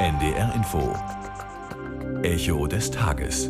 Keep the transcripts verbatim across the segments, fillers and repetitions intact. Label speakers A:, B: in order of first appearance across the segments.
A: N D R Info. Echo des Tages.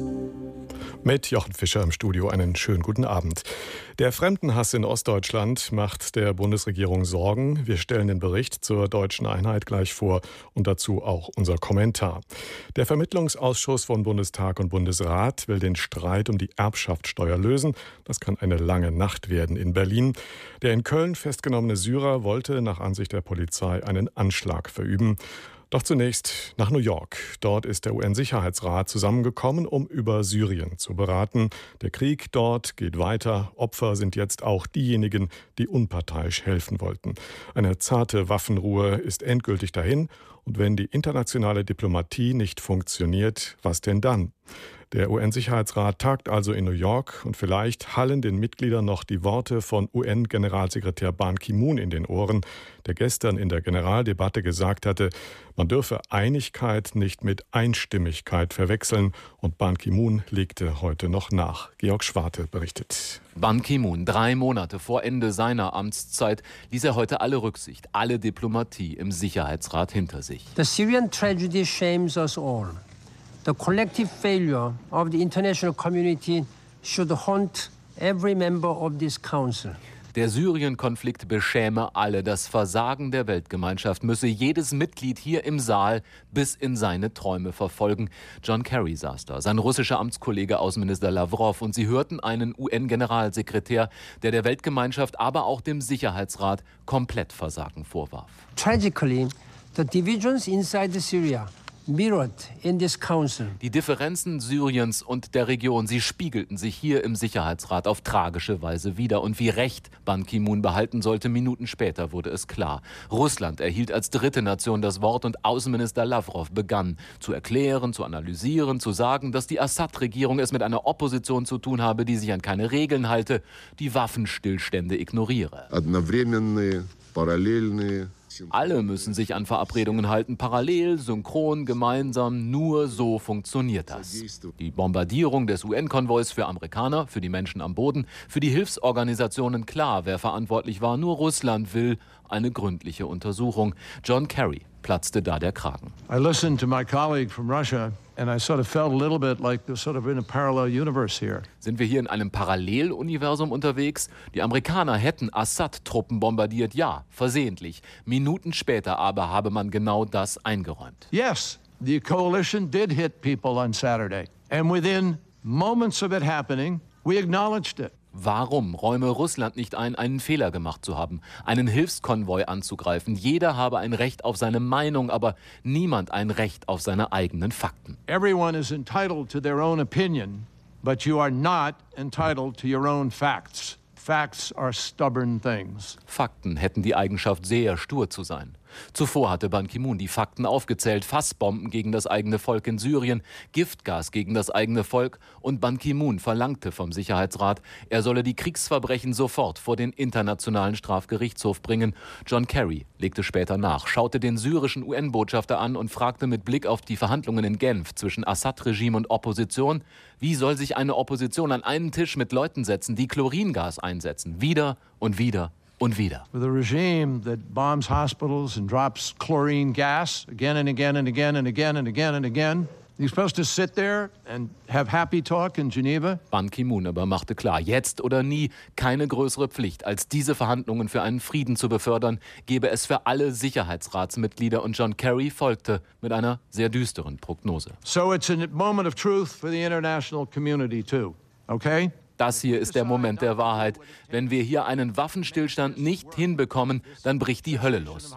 B: Mit Jochen Fischer im Studio einen schönen guten Abend. Der Fremdenhass in Ostdeutschland macht der Bundesregierung Sorgen. Wir stellen den Bericht zur deutschen Einheit gleich vor und dazu auch unser Kommentar. Der Vermittlungsausschuss von Bundestag und Bundesrat will den Streit um die Erbschaftssteuer lösen. Das kann eine lange Nacht werden in Berlin. Der in Köln festgenommene Syrer wollte nach Ansicht der Polizei einen Anschlag verüben. Doch zunächst nach New York. Dort ist der U N-Sicherheitsrat zusammengekommen, um über Syrien zu beraten. Der Krieg dort geht weiter. Opfer sind jetzt auch diejenigen, die unparteiisch helfen wollten. Eine zarte Waffenruhe ist endgültig dahin. Und wenn die internationale Diplomatie nicht funktioniert, was denn dann? Der U N-Sicherheitsrat tagt also in New York und vielleicht hallen den Mitgliedern noch die Worte von U N-Generalsekretär Ban Ki-moon in den Ohren, der gestern in der Generaldebatte gesagt hatte, man dürfe Einigkeit nicht mit Einstimmigkeit verwechseln, und Ban Ki-moon legte heute noch nach. Georg Schwarte berichtet.
C: Ban Ki-moon, drei Monate vor Ende seiner Amtszeit, ließ er heute alle Rücksicht, alle Diplomatie im Sicherheitsrat hinter sich.
D: The Syrian tragedy shames us all. The collective failure of the international community should haunt every member of this council.
C: Der Syrien-Konflikt beschäme alle. Das Versagen der Weltgemeinschaft müsse jedes Mitglied hier im Saal bis in seine Träume verfolgen. John Kerry saß da, sein russischer Amtskollege Außenminister Lavrov. Und sie hörten einen U N-Generalsekretär, der der Weltgemeinschaft, aber auch dem Sicherheitsrat komplett Versagen vorwarf.
D: Tragically, the divisions inside Syria mirrored in this council.
C: Die Differenzen Syriens und der Region, sie spiegelten sich hier im Sicherheitsrat auf tragische Weise wider. Und wie recht Ban Ki-moon behalten sollte, Minuten später wurde es klar. Russland erhielt als dritte Nation das Wort und Außenminister Lavrov begann zu erklären, zu analysieren, zu sagen, dass die Assad-Regierung es mit einer Opposition zu tun habe, die sich an keine Regeln halte, die Waffenstillstände ignoriere.
E: Одновременные, параллельные.
C: Alle müssen sich an Verabredungen halten, parallel, synchron, gemeinsam. Nur so funktioniert das. Die Bombardierung des U N-Konvois für Amerikaner, für die Menschen am Boden, für die Hilfsorganisationen klar, wer verantwortlich war. Nur Russland will eine gründliche Untersuchung. John Kerry platzte da der Kragen.
F: I listened to my colleague from Russia and I sort of felt a little bit like we're sort of in a parallel universe here.
C: Sind wir hier in einem Paralleluniversum unterwegs? Die Amerikaner hätten Assad-Truppen bombardiert, ja, versehentlich. Minuten später aber habe man genau das eingeräumt.
F: Yes, the coalition did hit people on Saturday. And within moments of it happening, we acknowledged it.
C: Warum räume Russland nicht ein, einen Fehler gemacht zu haben, einen Hilfskonvoi anzugreifen? Jeder habe ein Recht auf seine Meinung, aber niemand ein Recht auf seine eigenen Fakten.
F: Everyone is entitled to their own opinion, but you are not entitled to your own facts. Facts are stubborn things.
C: Fakten hätten die Eigenschaft, sehr stur zu sein. Zuvor hatte Ban Ki-moon die Fakten aufgezählt: Fassbomben gegen das eigene Volk in Syrien, Giftgas gegen das eigene Volk. Und Ban Ki-moon verlangte vom Sicherheitsrat, er solle die Kriegsverbrechen sofort vor den Internationalen Strafgerichtshof bringen. John Kerry legte später nach, schaute den syrischen U N-Botschafter an und fragte mit Blick auf die Verhandlungen in Genf zwischen Assad-Regime und Opposition: Wie soll sich eine Opposition an einen Tisch mit Leuten setzen, die Chloringas einsetzen? Wieder und wieder und wieder.
F: With a regime that bombs hospitals and drops chlorine gas again and again and again and again and again and again. You're supposed to sit there and have happy talk in Geneva?
C: Ban Ki-moon aber machte klar, jetzt oder nie, keine größere Pflicht, als diese Verhandlungen für einen Frieden zu befördern, gebe es für alle Sicherheitsratsmitglieder. Und John Kerry folgte mit einer sehr düsteren Prognose.
F: So it's a moment of truth for the international community too, okay?
C: Das hier ist der Moment der Wahrheit. Wenn wir hier einen Waffenstillstand nicht hinbekommen, dann bricht die Hölle los.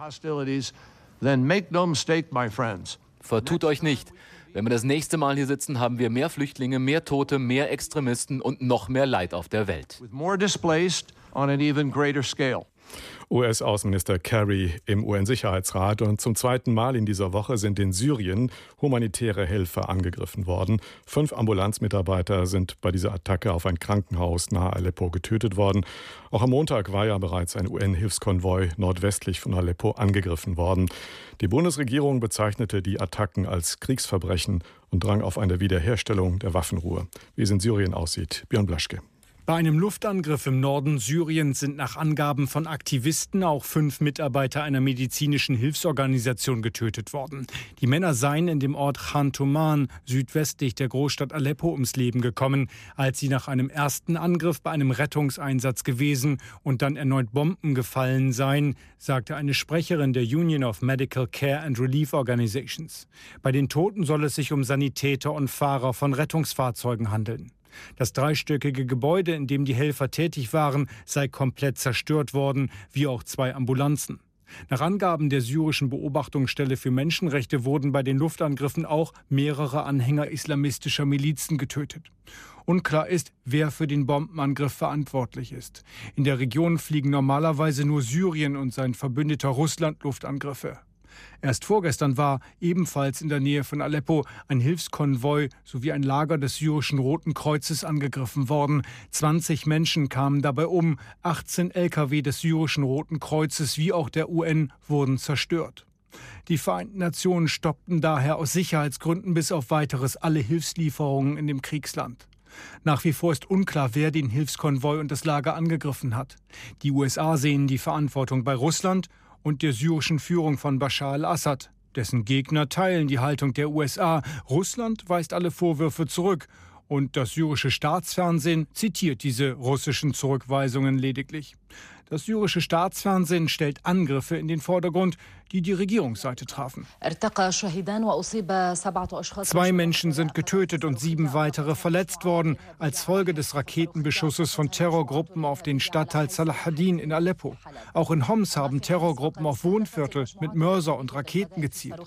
C: Vertut euch nicht. Wenn wir das nächste Mal hier sitzen, haben wir mehr Flüchtlinge, mehr Tote, mehr Extremisten und noch mehr Leid auf der Welt.
B: U S-Außenminister Kerry im U N-Sicherheitsrat. Und zum zweiten Mal in dieser Woche sind in Syrien humanitäre Helfer angegriffen worden. Fünf Ambulanzmitarbeiter sind bei dieser Attacke auf ein Krankenhaus nahe Aleppo getötet worden. Auch am Montag war ja bereits ein U N-Hilfskonvoi nordwestlich von Aleppo angegriffen worden. Die Bundesregierung bezeichnete die Attacken als Kriegsverbrechen und drang auf eine Wiederherstellung der Waffenruhe. Wie es in Syrien aussieht, Björn Blaschke.
G: Bei einem Luftangriff im Norden Syriens sind nach Angaben von Aktivisten auch fünf Mitarbeiter einer medizinischen Hilfsorganisation getötet worden. Die Männer seien in dem Ort Khan Tuman, südwestlich der Großstadt Aleppo, ums Leben gekommen, als sie nach einem ersten Angriff bei einem Rettungseinsatz gewesen und dann erneut Bomben gefallen seien, sagte eine Sprecherin der Union of Medical Care and Relief Organizations. Bei den Toten soll es sich um Sanitäter und Fahrer von Rettungsfahrzeugen handeln. Das dreistöckige Gebäude, in dem die Helfer tätig waren, sei komplett zerstört worden, wie auch zwei Ambulanzen. Nach Angaben der syrischen Beobachtungsstelle für Menschenrechte wurden bei den Luftangriffen auch mehrere Anhänger islamistischer Milizen getötet. Unklar ist, wer für den Bombenangriff verantwortlich ist. In der Region fliegen normalerweise nur Syrien und sein Verbündeter Russland Luftangriffe. Erst vorgestern war, ebenfalls in der Nähe von Aleppo, ein Hilfskonvoi sowie ein Lager des syrischen Roten Kreuzes angegriffen worden. zwanzig Menschen kamen dabei um, achtzehn L K W des syrischen Roten Kreuzes wie auch der U N wurden zerstört. Die Vereinten Nationen stoppten daher aus Sicherheitsgründen bis auf Weiteres alle Hilfslieferungen in dem Kriegsland. Nach wie vor ist unklar, wer den Hilfskonvoi und das Lager angegriffen hat. Die U S A sehen die Verantwortung bei Russland und der syrischen Führung von Bashar al-Assad. Dessen Gegner teilen die Haltung der U S A. Russland weist alle Vorwürfe zurück. Und das syrische Staatsfernsehen zitiert diese russischen Zurückweisungen lediglich. Das syrische Staatsfernsehen stellt Angriffe in den Vordergrund, die die Regierungsseite trafen. Zwei Menschen sind getötet und sieben weitere verletzt worden, als Folge des Raketenbeschusses von Terrorgruppen auf den Stadtteil Salahadin in Aleppo. Auch in Homs haben Terrorgruppen auf Wohnviertel mit Mörser und Raketen gezielt.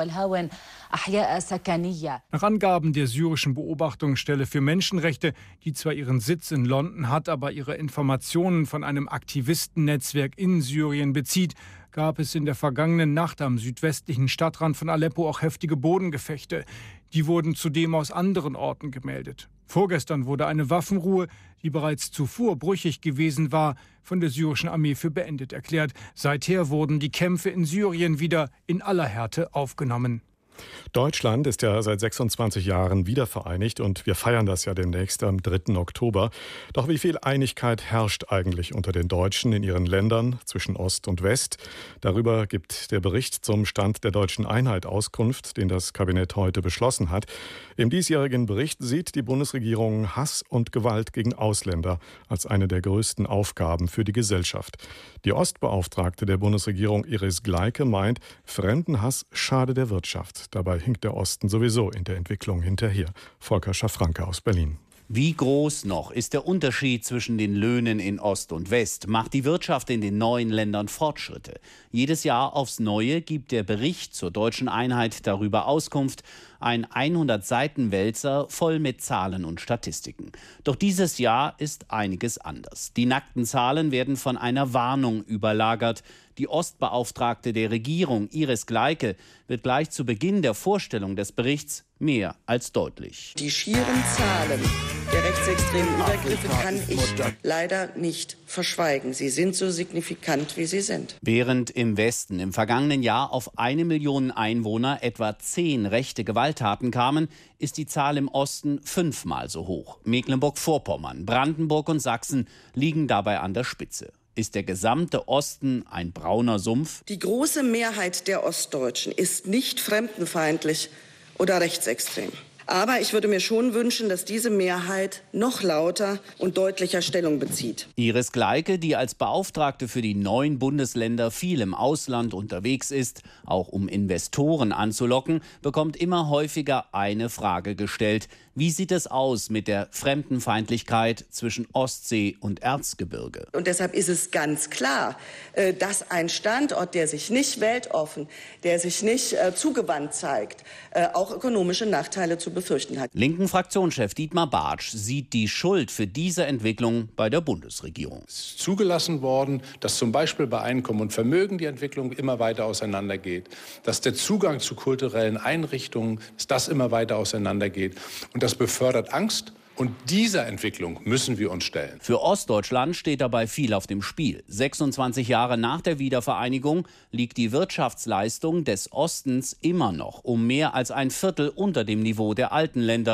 G: Nach Angaben der syrischen Beobachtungsstelle für Menschenrechte, die zwar ihren Sitz in London hat, aber ihre Informationen von einem Aktivistennetzwerk in Syrien bezieht, gab es in der vergangenen Nacht am südwestlichen Stadtrand von Aleppo auch heftige Bodengefechte. Die wurden zudem aus anderen Orten gemeldet. Vorgestern wurde eine Waffenruhe, die bereits zuvor brüchig gewesen war, von der syrischen Armee für beendet erklärt. Seither wurden die Kämpfe in Syrien wieder in aller Härte aufgenommen.
B: Deutschland ist ja seit sechsundzwanzig Jahren wiedervereinigt und wir feiern das ja demnächst am dritten Oktober. Doch wie viel Einigkeit herrscht eigentlich unter den Deutschen in ihren Ländern zwischen Ost und West? Darüber gibt der Bericht zum Stand der deutschen Einheit Auskunft, den das Kabinett heute beschlossen hat. Im diesjährigen Bericht sieht die Bundesregierung Hass und Gewalt gegen Ausländer als eine der größten Aufgaben für die Gesellschaft. Die Ostbeauftragte der Bundesregierung Iris Gleike meint, Fremdenhass schade der Wirtschaft. Dabei hinkt der Osten sowieso in der Entwicklung hinterher. Volker Schafranke aus Berlin.
H: Wie groß noch ist der Unterschied zwischen den Löhnen in Ost und West? Macht die Wirtschaft in den neuen Ländern Fortschritte? Jedes Jahr aufs Neue gibt der Bericht zur deutschen Einheit darüber Auskunft. Ein hundert Seiten Wälzer voll mit Zahlen und Statistiken. Doch dieses Jahr ist einiges anders. Die nackten Zahlen werden von einer Warnung überlagert. Die Ostbeauftragte der Regierung, Iris Gleike, wird gleich zu Beginn der Vorstellung des Berichts mehr als deutlich.
I: Die schieren Zahlen der rechtsextremen Übergriffe kann ich leider nicht verschweigen. Sie sind so signifikant, wie sie sind.
H: Während im Westen im vergangenen Jahr auf eine Million Einwohner etwa zehn rechte Gewalttaten kamen, ist die Zahl im Osten fünfmal so hoch. Mecklenburg-Vorpommern, Brandenburg und Sachsen liegen dabei an der Spitze. Ist der gesamte Osten ein brauner Sumpf?
I: Die große Mehrheit der Ostdeutschen ist nicht fremdenfeindlich oder rechtsextrem. Aber ich würde mir schon wünschen, dass diese Mehrheit noch lauter und deutlicher Stellung bezieht.
H: Iris Gleike, die als Beauftragte für die neuen Bundesländer viel im Ausland unterwegs ist, auch um Investoren anzulocken, bekommt immer häufiger eine Frage gestellt. Wie sieht es aus mit der Fremdenfeindlichkeit zwischen Ostsee und Erzgebirge?
I: Und deshalb ist es ganz klar, dass ein Standort, der sich nicht weltoffen, der sich nicht zugewandt zeigt, auch ökonomische Nachteile zu befürchten hat.
H: Linken Fraktionschef Dietmar Bartsch sieht die Schuld für diese Entwicklung bei der Bundesregierung.
J: Es ist zugelassen worden, dass zum Beispiel bei Einkommen und Vermögen die Entwicklung immer weiter auseinandergeht, dass der Zugang zu kulturellen Einrichtungen, dass das immer weiter auseinandergeht. Und das befördert Angst. Und dieser Entwicklung müssen wir uns stellen.
H: Für Ostdeutschland steht dabei viel auf dem Spiel. sechsundzwanzig Jahre nach der Wiedervereinigung liegt die Wirtschaftsleistung des Ostens immer noch um mehr als ein Viertel unter dem Niveau der alten Länder.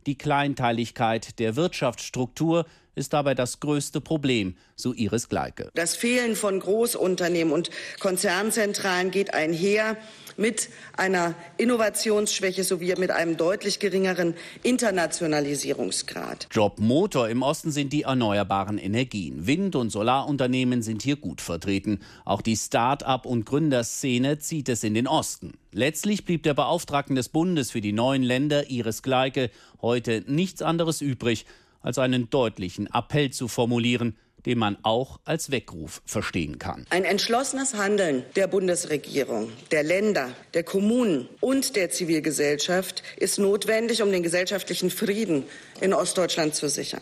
H: Die Kleinteiligkeit der Wirtschaftsstruktur ist dabei das größte Problem, so Iris Gleike.
I: Das Fehlen von Großunternehmen und Konzernzentralen geht einher mit einer Innovationsschwäche sowie mit einem deutlich geringeren Internationalisierungsgrad.
H: Jobmotor im Osten sind die erneuerbaren Energien. Wind- und Solarunternehmen sind hier gut vertreten. Auch die Start-up- und Gründerszene zieht es in den Osten. Letztlich blieb der Beauftragten des Bundes für die neuen Länder, Iris Gleike, heute nichts anderes übrig, als einen deutlichen Appell zu formulieren, den man auch als Weckruf verstehen kann.
I: Ein entschlossenes Handeln der Bundesregierung, der Länder, der Kommunen und der Zivilgesellschaft ist notwendig, um den gesellschaftlichen Frieden in Ostdeutschland zu sichern.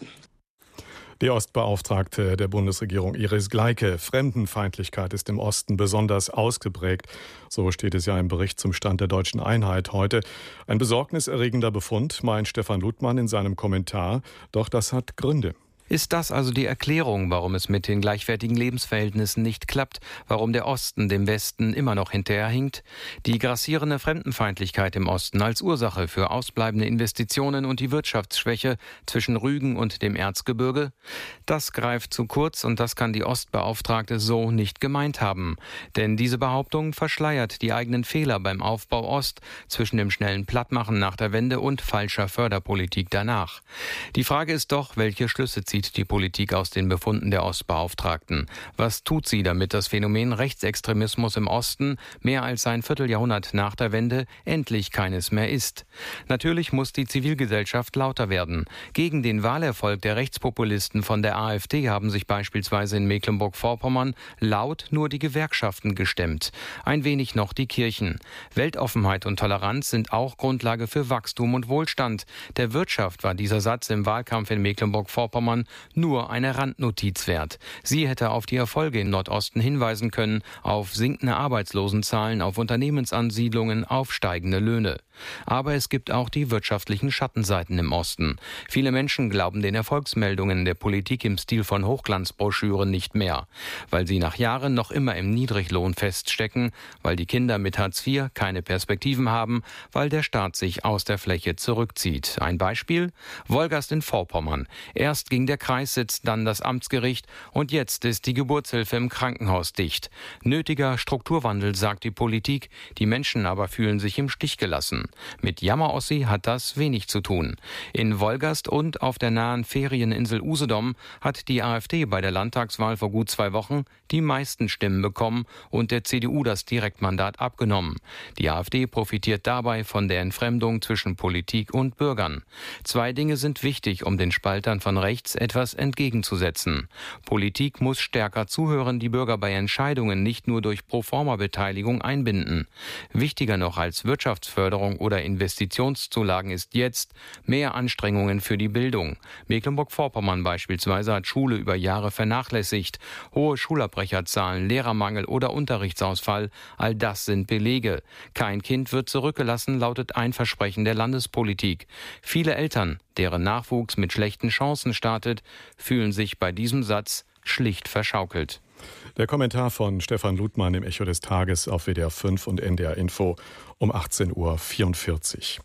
B: Die Ostbeauftragte der Bundesregierung Iris Gleike. Fremdenfeindlichkeit ist im Osten besonders ausgeprägt. So steht es ja im Bericht zum Stand der deutschen Einheit heute. Ein besorgniserregender Befund, meint Stefan Ludmann in seinem Kommentar. Doch das hat Gründe.
K: Ist das also die Erklärung, warum es mit den gleichwertigen Lebensverhältnissen nicht klappt, warum der Osten dem Westen immer noch hinterherhinkt? Die grassierende Fremdenfeindlichkeit im Osten als Ursache für ausbleibende Investitionen und die Wirtschaftsschwäche zwischen Rügen und dem Erzgebirge? Das greift zu kurz und das kann die Ostbeauftragte so nicht gemeint haben. Denn diese Behauptung verschleiert die eigenen Fehler beim Aufbau Ost zwischen dem schnellen Plattmachen nach der Wende und falscher Förderpolitik danach. Die Frage ist doch, welche Schlüsse zieht die Politik aus den Befunden der Ostbeauftragten? Was tut sie, damit das Phänomen Rechtsextremismus im Osten mehr als ein Vierteljahrhundert nach der Wende endlich keines mehr ist? Natürlich muss die Zivilgesellschaft lauter werden. Gegen den Wahlerfolg der Rechtspopulisten von der AfD haben sich beispielsweise in Mecklenburg-Vorpommern laut nur die Gewerkschaften gestemmt. Ein wenig noch die Kirchen. Weltoffenheit und Toleranz sind auch Grundlage für Wachstum und Wohlstand. Der Wirtschaft war dieser Satz im Wahlkampf in Mecklenburg-Vorpommern nur eine Randnotiz wert. Sie hätte auf die Erfolge im Nordosten hinweisen können, auf sinkende Arbeitslosenzahlen, auf Unternehmensansiedlungen, auf steigende Löhne. Aber es gibt auch die wirtschaftlichen Schattenseiten im Osten. Viele Menschen glauben den Erfolgsmeldungen der Politik im Stil von Hochglanzbroschüren nicht mehr, weil sie nach Jahren noch immer im Niedriglohn feststecken, weil die Kinder mit Hartz vier keine Perspektiven haben, weil der Staat sich aus der Fläche zurückzieht. Ein Beispiel? Wolgast in Vorpommern. Erst ging der Kreissitz, dann das Amtsgericht und jetzt ist die Geburtshilfe im Krankenhaus dicht. Nötiger Strukturwandel, sagt die Politik, die Menschen aber fühlen sich im Stich gelassen. Mit Jammerossi hat das wenig zu tun. In Wolgast und auf der nahen Ferieninsel Usedom hat die AfD bei der Landtagswahl vor gut zwei Wochen die meisten Stimmen bekommen und der C D U das Direktmandat abgenommen. Die AfD profitiert dabei von der Entfremdung zwischen Politik und Bürgern. Zwei Dinge sind wichtig, um den Spaltern von rechts etwas entgegenzusetzen. Politik muss stärker zuhören, die Bürger bei Entscheidungen nicht nur durch Proforma-Beteiligung einbinden. Wichtiger noch als Wirtschaftsförderung oder Investitionszulagen ist jetzt mehr Anstrengungen für die Bildung. Mecklenburg-Vorpommern beispielsweise hat Schule über Jahre vernachlässigt. Hohe Schulabbrecherzahlen, Lehrermangel oder Unterrichtsausfall, all das sind Belege. Kein Kind wird zurückgelassen, lautet ein Versprechen der Landespolitik. Viele Eltern, deren Nachwuchs mit schlechten Chancen startet, fühlen sich bei diesem Satz schlicht verschaukelt.
B: Der Kommentar von Stefan Ludmann im Echo des Tages auf W D R fünf und N D R Info um achtzehn Uhr vierundvierzig.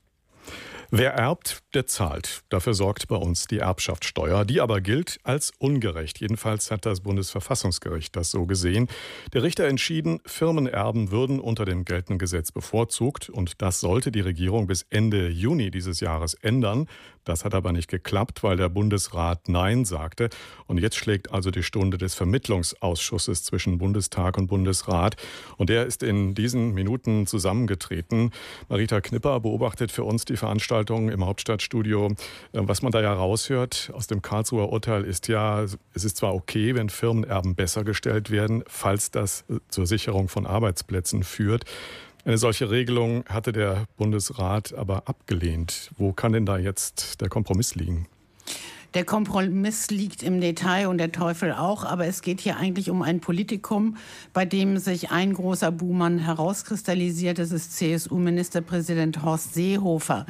B: Wer erbt, der zahlt. Dafür sorgt bei uns die Erbschaftssteuer. Die aber gilt als ungerecht. Jedenfalls hat das Bundesverfassungsgericht das so gesehen. Der Richter entschieden, Firmenerben würden unter dem geltenden Gesetz bevorzugt. Und das sollte die Regierung bis Ende Juni dieses Jahres ändern. Das hat aber nicht geklappt, weil der Bundesrat Nein sagte. Und jetzt schlägt also die Stunde des Vermittlungsausschusses zwischen Bundestag und Bundesrat. Und der ist in diesen Minuten zusammengetreten. Marita Knipper beobachtet für uns die Veranstaltung im Hauptstadtstudio. Was man da ja raushört aus dem Karlsruher Urteil ist ja, es ist zwar okay, wenn Firmenerben besser gestellt werden, falls das zur Sicherung von Arbeitsplätzen führt. Eine solche Regelung hatte der Bundesrat aber abgelehnt. Wo kann denn da jetzt der Kompromiss liegen?
L: Der Kompromiss liegt im Detail und der Teufel auch, aber es geht hier eigentlich um ein Politikum, bei dem sich ein großer Buhmann herauskristallisiert. Das ist C S U-Ministerpräsident Horst Seehofer.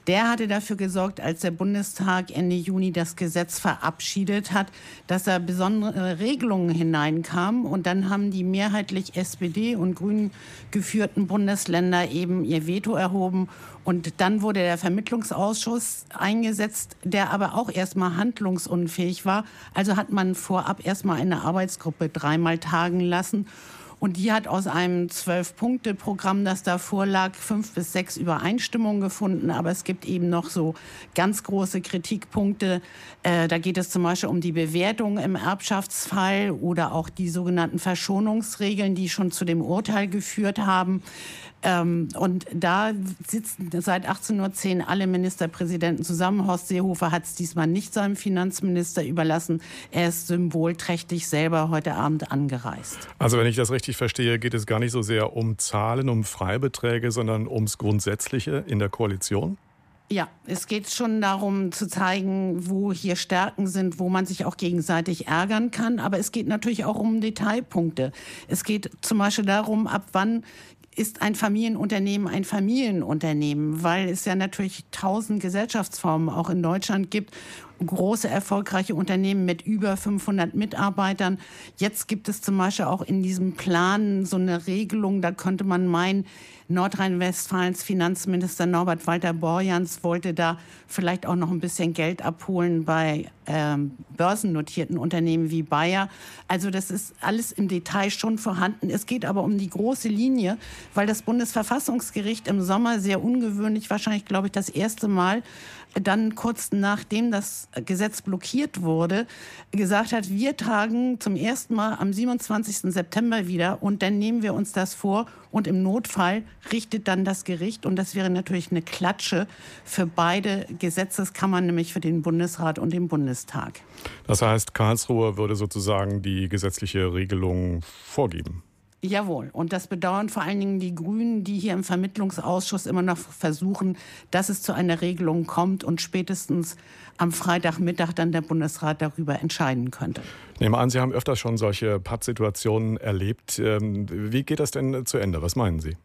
L: Der hatte dafür gesorgt, als der Bundestag Ende Juni das Gesetz verabschiedet hat, dass da besondere Regelungen hineinkamen. Und dann haben die mehrheitlich S P D und Grünen geführten Bundesländer eben ihr Veto erhoben. Und dann wurde der Vermittlungsausschuss eingesetzt, der aber auch erstmal handlungsunfähig war. Also hat man vorab erstmal eine Arbeitsgruppe dreimal tagen lassen. Und die hat aus einem Zwölf-Punkte-Programm, das da vorlag, fünf bis sechs Übereinstimmungen gefunden. Aber es gibt eben noch so ganz große Kritikpunkte. Äh, da geht es zum Beispiel um die Bewertung im Erbschaftsfall oder auch die sogenannten Verschonungsregeln, die schon zu dem Urteil geführt haben. Ähm, und da sitzen seit achtzehn Uhr zehn alle Ministerpräsidenten zusammen. Horst Seehofer hat es diesmal nicht seinem Finanzminister überlassen. Er ist symbolträchtig selber heute Abend angereist.
B: Also wenn ich das richtig verstehe, geht es gar nicht so sehr um Zahlen, um Freibeträge, sondern ums Grundsätzliche in der Koalition?
L: Ja, es geht schon darum zu zeigen, wo hier Stärken sind, wo man sich auch gegenseitig ärgern kann. Aber es geht natürlich auch um Detailpunkte. Es geht zum Beispiel darum, ab wann ist ein Familienunternehmen ein Familienunternehmen, weil es ja natürlich tausend Gesellschaftsformen auch in Deutschland gibt. Große, erfolgreiche Unternehmen mit über fünfhundert Mitarbeitern. Jetzt gibt es zum Beispiel auch in diesem Plan so eine Regelung, da könnte man meinen, Nordrhein-Westfalens Finanzminister Norbert Walter-Borjans wollte da vielleicht auch noch ein bisschen Geld abholen bei ähm, börsennotierten Unternehmen wie Bayer. Also das ist alles im Detail schon vorhanden. Es geht aber um die große Linie, weil das Bundesverfassungsgericht im Sommer sehr ungewöhnlich, wahrscheinlich glaube ich das erste Mal, dann kurz nachdem das Gesetz blockiert wurde, gesagt hat, wir tagen zum ersten Mal am siebenundzwanzigsten September wieder und dann nehmen wir uns das vor und im Notfall richtet dann das Gericht und das wäre natürlich eine Klatsche für beide Gesetzeskammern, nämlich für den Bundesrat und den Bundestag.
B: Das heißt, Karlsruhe würde sozusagen die gesetzliche Regelung vorgeben?
L: Jawohl. Und das bedauern vor allen Dingen die Grünen, die hier im Vermittlungsausschuss immer noch versuchen, dass es zu einer Regelung kommt und spätestens am Freitagmittag dann der Bundesrat darüber entscheiden könnte.
B: Ich nehme an, Sie haben öfters schon solche Pattsituationen erlebt. Wie geht das denn zu Ende? Was meinen Sie?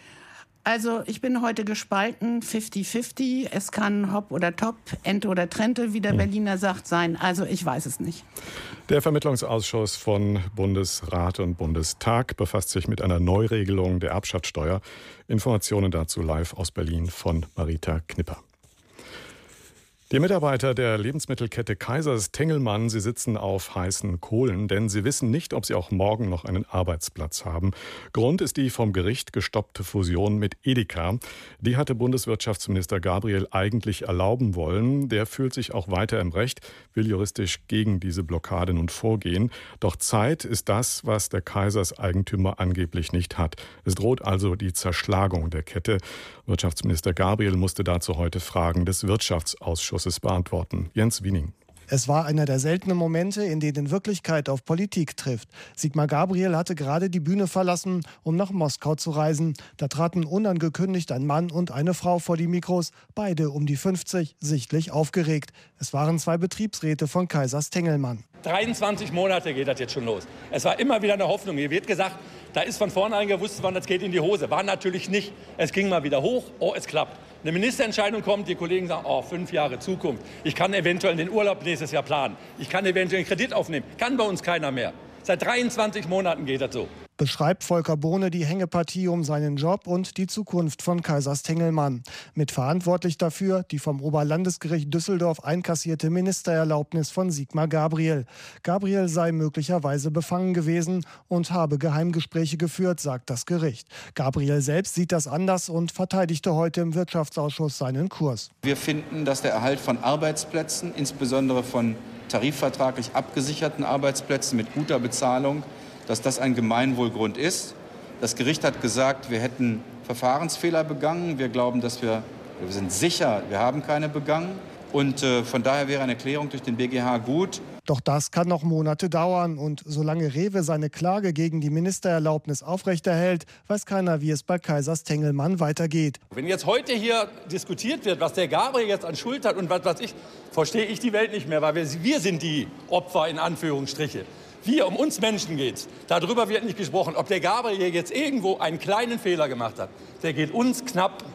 L: Also ich bin heute gespalten, fifty fifty. Es kann Hopp oder Top, Ente oder Trente, wie der Berliner sagt, sein. Also ich weiß es nicht.
B: Der Vermittlungsausschuss von Bundesrat und Bundestag befasst sich mit einer Neuregelung der Erbschaftssteuer. Informationen dazu live aus Berlin von Marita Knipper. Die Mitarbeiter der Lebensmittelkette Kaisers Tengelmann, sie sitzen auf heißen Kohlen, denn sie wissen nicht, ob sie auch morgen noch einen Arbeitsplatz haben. Grund ist die vom Gericht gestoppte Fusion mit Edeka. Die hatte Bundeswirtschaftsminister Gabriel eigentlich erlauben wollen. Der fühlt sich auch weiter im Recht, will juristisch gegen diese Blockade nun vorgehen. Doch Zeit ist das, was der Kaisers Eigentümer angeblich nicht hat. Es droht also die Zerschlagung der Kette. Wirtschaftsminister Gabriel musste dazu heute Fragen des Wirtschaftsausschusses beantworten. Jens Wiening.
M: Es war einer der seltenen Momente, in denen Wirklichkeit auf Politik trifft. Sigmar Gabriel hatte gerade die Bühne verlassen, um nach Moskau zu reisen. Da traten unangekündigt ein Mann und eine Frau vor die Mikros, beide um die fünfzig, sichtlich aufgeregt. Es waren zwei Betriebsräte von Kaisers Tengelmann.
N: dreiundzwanzig Monate geht das jetzt schon los. Es war immer wieder eine Hoffnung. Hier wird gesagt, da ist von vornherein gewusst worden, das geht in die Hose. War natürlich nicht. Es ging mal wieder hoch, oh, es klappt. Eine Ministerentscheidung kommt, die Kollegen sagen, oh, fünf Jahre Zukunft. Ich kann eventuell den Urlaub nächstes Jahr planen. Ich kann eventuell einen Kredit aufnehmen. Kann bei uns keiner mehr. Seit dreiundzwanzig Monaten geht das so.
M: Beschreibt Volker Bohne die Hängepartie um seinen Job und die Zukunft von Kaisers Tengelmann. Mitverantwortlich dafür die vom Oberlandesgericht Düsseldorf einkassierte Ministererlaubnis von Sigmar Gabriel. Gabriel sei möglicherweise befangen gewesen und habe Geheimgespräche geführt, sagt das Gericht. Gabriel selbst sieht das anders und verteidigte heute im Wirtschaftsausschuss seinen Kurs.
O: Wir finden, dass der Erhalt von Arbeitsplätzen, insbesondere von tarifvertraglich abgesicherten Arbeitsplätzen mit guter Bezahlung, dass das ein Gemeinwohlgrund ist. Das Gericht hat gesagt, wir hätten Verfahrensfehler begangen. Wir glauben, dass wir, wir sind sicher, wir haben keine begangen. Und äh, von daher wäre eine Klärung durch den B G H gut.
M: Doch das kann noch Monate dauern. Und solange Rewe seine Klage gegen die Ministererlaubnis aufrechterhält, weiß keiner, wie es bei Kaisers Tengelmann weitergeht.
N: Wenn jetzt heute hier diskutiert wird, was der Gabriel jetzt an Schuld hat und was weiß ich, verstehe ich die Welt nicht mehr, weil wir, wir sind die Opfer in Anführungsstriche. Wir, um uns Menschen geht's. Darüber wird nicht gesprochen. Ob der Gabriel jetzt irgendwo einen kleinen Fehler gemacht hat, der geht uns knapp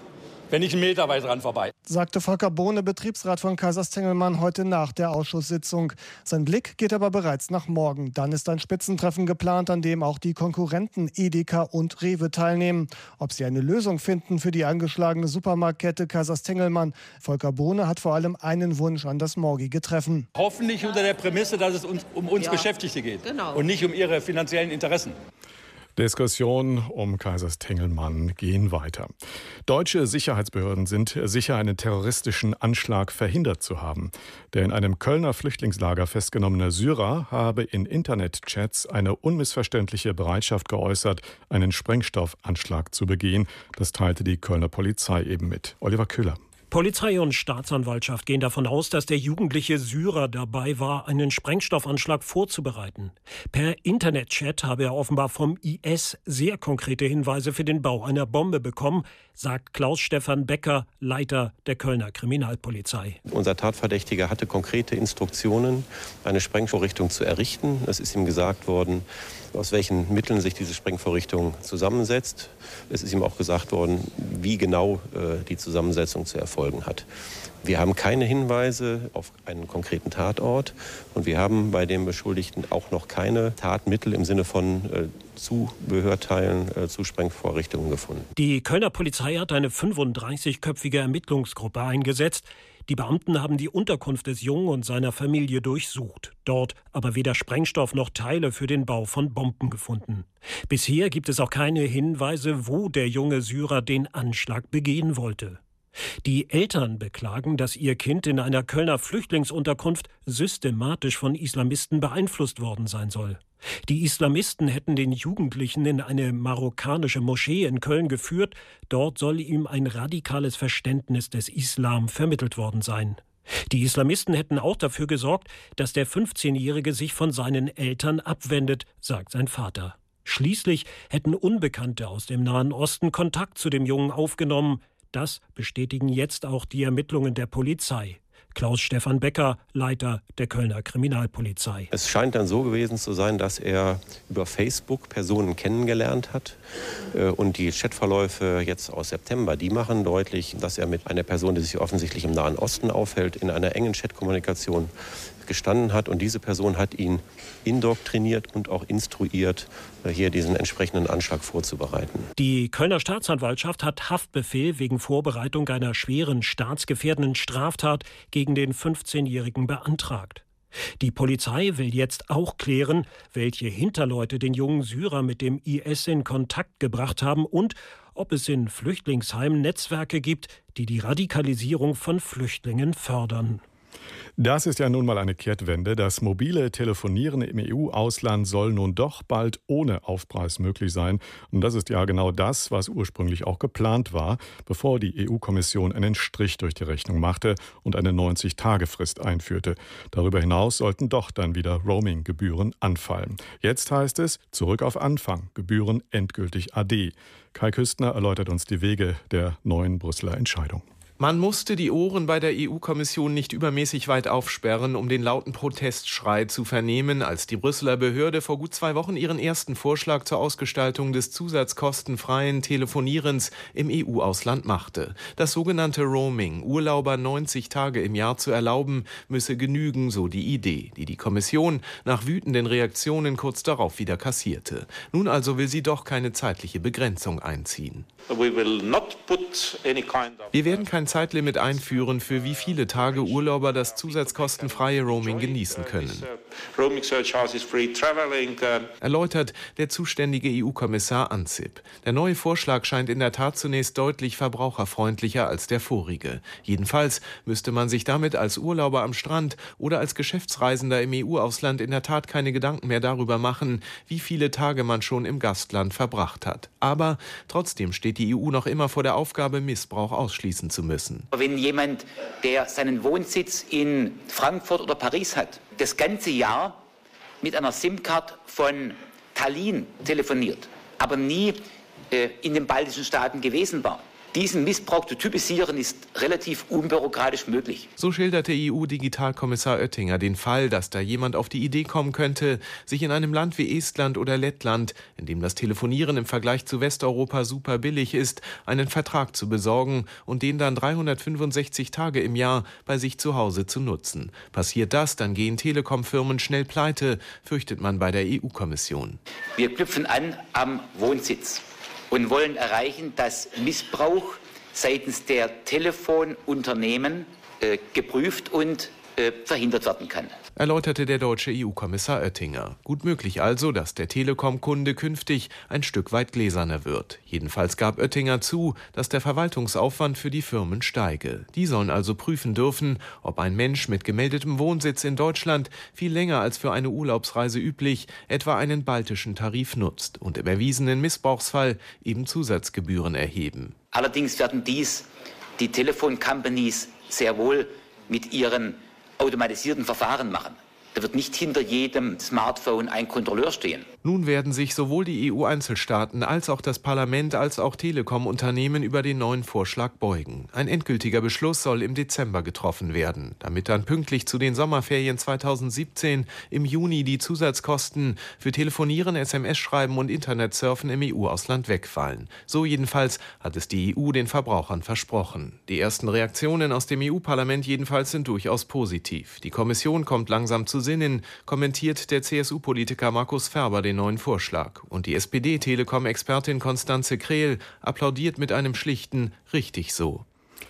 N: wenn nicht einen Meter weit dran vorbei.
M: Sagte Volker Bohne, Betriebsrat von Kaisers Tengelmann, heute nach der Ausschusssitzung. Sein Blick geht aber bereits nach morgen. Dann ist ein Spitzentreffen geplant, an dem auch die Konkurrenten Edeka und Rewe teilnehmen. Ob sie eine Lösung finden für die angeschlagene Supermarktkette Kaisers Tengelmann. Volker Bohne hat vor allem einen Wunsch an das morgige Treffen.
N: Hoffentlich unter der Prämisse, dass es uns, um uns ja. Beschäftigte geht genau. und nicht um ihre finanziellen Interessen.
B: Diskussionen um Kaisers Tengelmann gehen weiter. Deutsche Sicherheitsbehörden sind sicher, einen terroristischen Anschlag verhindert zu haben. Der in einem Kölner Flüchtlingslager festgenommene Syrer habe in Internetchats eine unmissverständliche Bereitschaft geäußert, einen Sprengstoffanschlag zu begehen. Das teilte die Kölner Polizei eben mit. Oliver Köhler.
P: Polizei und Staatsanwaltschaft gehen davon aus, dass der jugendliche Syrer dabei war, einen Sprengstoffanschlag vorzubereiten. Per Internetchat habe er offenbar vom I S sehr konkrete Hinweise für den Bau einer Bombe bekommen, sagt Klaus-Stefan Becker, Leiter der Kölner Kriminalpolizei.
Q: Unser Tatverdächtiger hatte konkrete Instruktionen, eine Sprengvorrichtung zu errichten. Es ist ihm gesagt worden, aus welchen Mitteln sich diese Sprengvorrichtung zusammensetzt. Es ist ihm auch gesagt worden, wie genau äh, die Zusammensetzung zu erfolgen hat. Wir haben keine Hinweise auf einen konkreten Tatort und wir haben bei dem Beschuldigten auch noch keine Tatmittel im Sinne von äh, Zubehörteilen äh, zu Sprengvorrichtungen gefunden.
P: Die Kölner Polizei hat eine fünfunddreißigköpfige Ermittlungsgruppe eingesetzt. Die Beamten haben die Unterkunft des Jungen und seiner Familie durchsucht. Dort aber weder Sprengstoff noch Teile für den Bau von Bomben gefunden. Bisher gibt es auch keine Hinweise, wo der junge Syrer den Anschlag begehen wollte. Die Eltern beklagen, dass ihr Kind in einer Kölner Flüchtlingsunterkunft systematisch von Islamisten beeinflusst worden sein soll. Die Islamisten hätten den Jugendlichen in eine marokkanische Moschee in Köln geführt. Dort soll ihm ein radikales Verständnis des Islam vermittelt worden sein. Die Islamisten hätten auch dafür gesorgt, dass der fünfzehnjährige sich von seinen Eltern abwendet, sagt sein Vater. Schließlich hätten Unbekannte aus dem Nahen Osten Kontakt zu dem Jungen aufgenommen. Das bestätigen jetzt auch die Ermittlungen der Polizei. Klaus-Stefan Becker, Leiter der Kölner Kriminalpolizei.
Q: Es scheint dann so gewesen zu sein, dass er über Facebook Personen kennengelernt hat. Und die Chatverläufe jetzt aus September, die machen deutlich, dass er mit einer Person, die sich offensichtlich im Nahen Osten aufhält, in einer engen Chatkommunikation gestanden hat. Und diese Person hat ihn indoktriniert und auch instruiert, hier diesen entsprechenden Anschlag vorzubereiten.
P: Die Kölner Staatsanwaltschaft hat Haftbefehl wegen Vorbereitung einer schweren staatsgefährdenden Straftat gegen den fünfzehnjährigen beantragt. Die Polizei will jetzt auch klären, welche Hinterleute den jungen Syrer mit dem I S in Kontakt gebracht haben und ob es in Flüchtlingsheimen Netzwerke gibt, die die Radikalisierung von Flüchtlingen fördern.
B: Das ist ja nun mal eine Kehrtwende. Das mobile Telefonieren im E U-Ausland soll nun doch bald ohne Aufpreis möglich sein. Und das ist ja genau das, was ursprünglich auch geplant war, bevor die E U-Kommission einen Strich durch die Rechnung machte und eine neunzig-Tage-Frist einführte. Darüber hinaus sollten doch dann wieder Roaming-Gebühren anfallen. Jetzt heißt es, zurück auf Anfang, Gebühren endgültig ade. Kai Küstner erläutert uns die Wege der neuen Brüsseler Entscheidung.
R: Man musste die Ohren bei der E U-Kommission nicht übermäßig weit aufsperren, um den lauten Protestschrei zu vernehmen, als die Brüsseler Behörde vor gut zwei Wochen ihren ersten Vorschlag zur Ausgestaltung des zusatzkostenfreien Telefonierens im E U-Ausland machte. Das sogenannte Roaming, Urlauber neunzig Tage im Jahr zu erlauben, müsse genügen, so die Idee, die die Kommission nach wütenden Reaktionen kurz darauf wieder kassierte. Nun also will sie doch keine zeitliche Begrenzung einziehen. Wir werden kein Zeitlimit einführen, für wie viele Tage Urlauber das zusatzkostenfreie Roaming genießen können. Erläutert der zuständige E U-Kommissar Ansip. Der neue Vorschlag scheint in der Tat zunächst deutlich verbraucherfreundlicher als der vorige. Jedenfalls müsste man sich damit als Urlauber am Strand oder als Geschäftsreisender im E U-Ausland in der Tat keine Gedanken mehr darüber machen, wie viele Tage man schon im Gastland verbracht hat. Aber trotzdem steht die E U noch immer vor der Aufgabe, Missbrauch ausschließen zu müssen.
S: Wenn jemand, der seinen Wohnsitz in Frankfurt oder Paris hat, das ganze Jahr mit einer SIM-Card von Tallinn telefoniert, aber nie äh, in den baltischen Staaten gewesen war, Diesen Missbrauch zu typisieren ist relativ unbürokratisch möglich.
R: So schilderte E U-Digitalkommissar Oettinger den Fall, dass da jemand auf die Idee kommen könnte, sich in einem Land wie Estland oder Lettland, in dem das Telefonieren im Vergleich zu Westeuropa super billig ist, einen Vertrag zu besorgen und den dann dreihundertfünfundsechzig Tage im Jahr bei sich zu Hause zu nutzen. Passiert das, dann gehen Telekom-Firmen schnell pleite, fürchtet man bei der E U-Kommission.
S: Wir knüpfen an am Wohnsitz und wollen erreichen, dass Missbrauch seitens der Telefonunternehmen äh, geprüft und äh, verhindert werden kann.
R: Erläuterte der deutsche E U-Kommissar Oettinger. Gut möglich also, dass der Telekom-Kunde künftig ein Stück weit gläserner wird. Jedenfalls gab Oettinger zu, dass der Verwaltungsaufwand für die Firmen steige. Die sollen also prüfen dürfen, ob ein Mensch mit gemeldetem Wohnsitz in Deutschland viel länger als für eine Urlaubsreise üblich etwa einen baltischen Tarif nutzt und im erwiesenen Missbrauchsfall eben Zusatzgebühren erheben.
S: Allerdings werden dies die Telefoncompanies sehr wohl mit ihren automatisierten Verfahren machen. Da wird nicht hinter jedem Smartphone ein Kontrolleur stehen.
R: Nun werden sich sowohl die E U-Einzelstaaten als auch das Parlament als auch Telekom-Unternehmen über den neuen Vorschlag beugen. Ein endgültiger Beschluss soll im Dezember getroffen werden, damit dann pünktlich zu den Sommerferien zweitausendsiebzehn im Juni die Zusatzkosten für Telefonieren, S M S-Schreiben und Internetsurfen im E U-Ausland wegfallen. So jedenfalls hat es die E U den Verbrauchern versprochen. Die ersten Reaktionen aus dem E U-Parlament jedenfalls sind durchaus positiv. Die Kommission kommt langsam zu Sinnen, kommentiert der C S U-Politiker Markus Ferber den neuen Vorschlag. Und die S P D-Telekom-Expertin Constanze Krehl applaudiert mit einem schlichten "Richtig so".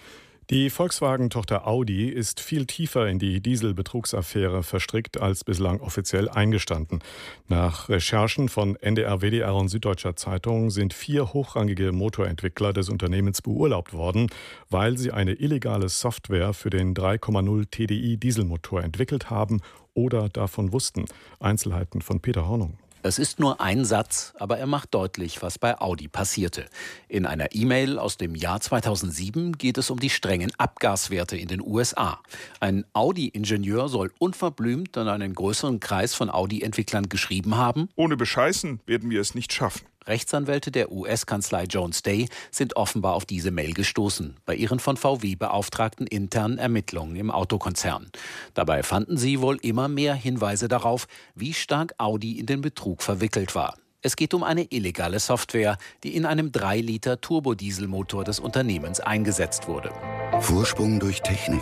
B: Die Volkswagen-Tochter Audi ist viel tiefer in die Dieselbetrugsaffäre verstrickt als bislang offiziell eingestanden. Nach Recherchen von N D R, W D R und Süddeutscher Zeitung sind vier hochrangige Motorentwickler des Unternehmens beurlaubt worden, weil sie eine illegale Software für den drei Komma null T D I Dieselmotor entwickelt haben oder davon wussten. Einzelheiten von Peter Hornung.
T: Es ist nur ein Satz, aber er macht deutlich, was bei Audi passierte. In einer E-Mail aus dem Jahr zweitausendsieben geht es um die strengen Abgaswerte in den U S A. Ein Audi-Ingenieur soll unverblümt an einen größeren Kreis von Audi-Entwicklern geschrieben haben:
U: Ohne Bescheißen werden wir es nicht schaffen.
T: Rechtsanwälte der U S-Kanzlei Jones Day sind offenbar auf diese Mail gestoßen, bei ihren von V W beauftragten internen Ermittlungen im Autokonzern. Dabei fanden sie wohl immer mehr Hinweise darauf, wie stark Audi in den Betrug verwickelt war. Es geht um eine illegale Software, die in einem drei Liter Turbodieselmotor des Unternehmens eingesetzt wurde.
V: Vorsprung durch Technik.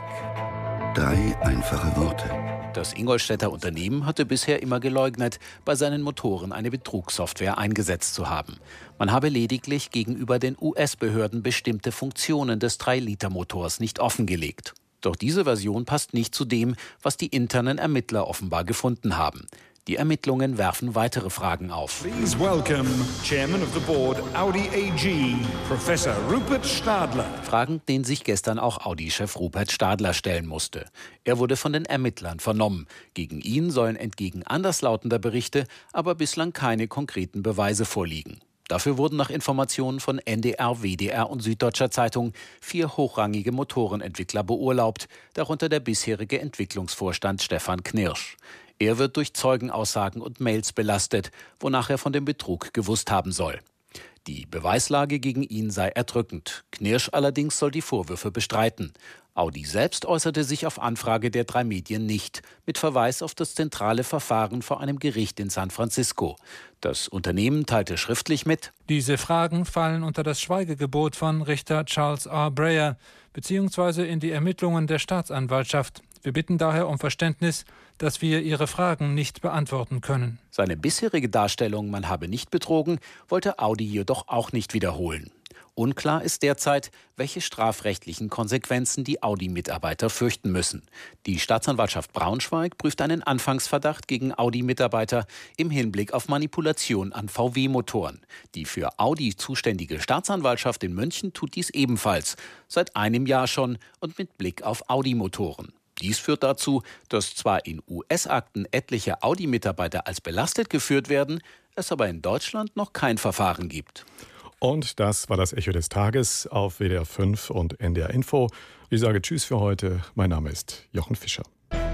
V: Drei einfache Worte.
T: Das Ingolstädter Unternehmen hatte bisher immer geleugnet, bei seinen Motoren eine Betrugssoftware eingesetzt zu haben. Man habe lediglich gegenüber den U S-Behörden bestimmte Funktionen des drei Liter Motors nicht offengelegt. Doch diese Version passt nicht zu dem, was die internen Ermittler offenbar gefunden haben. Die Ermittlungen werfen weitere Fragen auf.
W: Please welcome Chairman of the Board, Audi A G, Professor Rupert Stadler.
T: Fragen, denen sich gestern auch Audi-Chef Rupert Stadler stellen musste. Er wurde von den Ermittlern vernommen. Gegen ihn sollen entgegen anderslautender Berichte aber bislang keine konkreten Beweise vorliegen. Dafür wurden nach Informationen von N D R, W D R und Süddeutscher Zeitung vier hochrangige Motorenentwickler beurlaubt, darunter der bisherige Entwicklungsvorstand Stefan Knirsch. Er wird durch Zeugenaussagen und Mails belastet, wonach er von dem Betrug gewusst haben soll. Die Beweislage gegen ihn sei erdrückend. Knirsch allerdings soll die Vorwürfe bestreiten. Audi selbst äußerte sich auf Anfrage der drei Medien nicht, mit Verweis auf das zentrale Verfahren vor einem Gericht in San Francisco. Das Unternehmen teilte schriftlich mit:
X: Diese Fragen fallen unter das Schweigegebot von Richter Charles R. Breyer beziehungsweise in die Ermittlungen der Staatsanwaltschaft. Wir bitten daher um Verständnis, dass wir Ihre Fragen nicht beantworten können.
T: Seine bisherige Darstellung, man habe nicht betrogen, wollte Audi jedoch auch nicht wiederholen. Unklar ist derzeit, welche strafrechtlichen Konsequenzen die Audi-Mitarbeiter fürchten müssen. Die Staatsanwaltschaft Braunschweig prüft einen Anfangsverdacht gegen Audi-Mitarbeiter im Hinblick auf Manipulation an V W-Motoren. Die für Audi zuständige Staatsanwaltschaft in München tut dies ebenfalls, seit einem Jahr schon und mit Blick auf Audi-Motoren. Dies führt dazu, dass zwar in U S-Akten etliche Audi-Mitarbeiter als belastet geführt werden, es aber in Deutschland noch kein Verfahren gibt.
B: Und das war das Echo des Tages auf W D R fünf und N D R Info. Ich sage Tschüss für heute. Mein Name ist Jochen Fischer.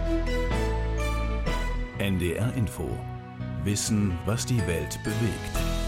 A: N D R Info. Wissen, was die Welt bewegt.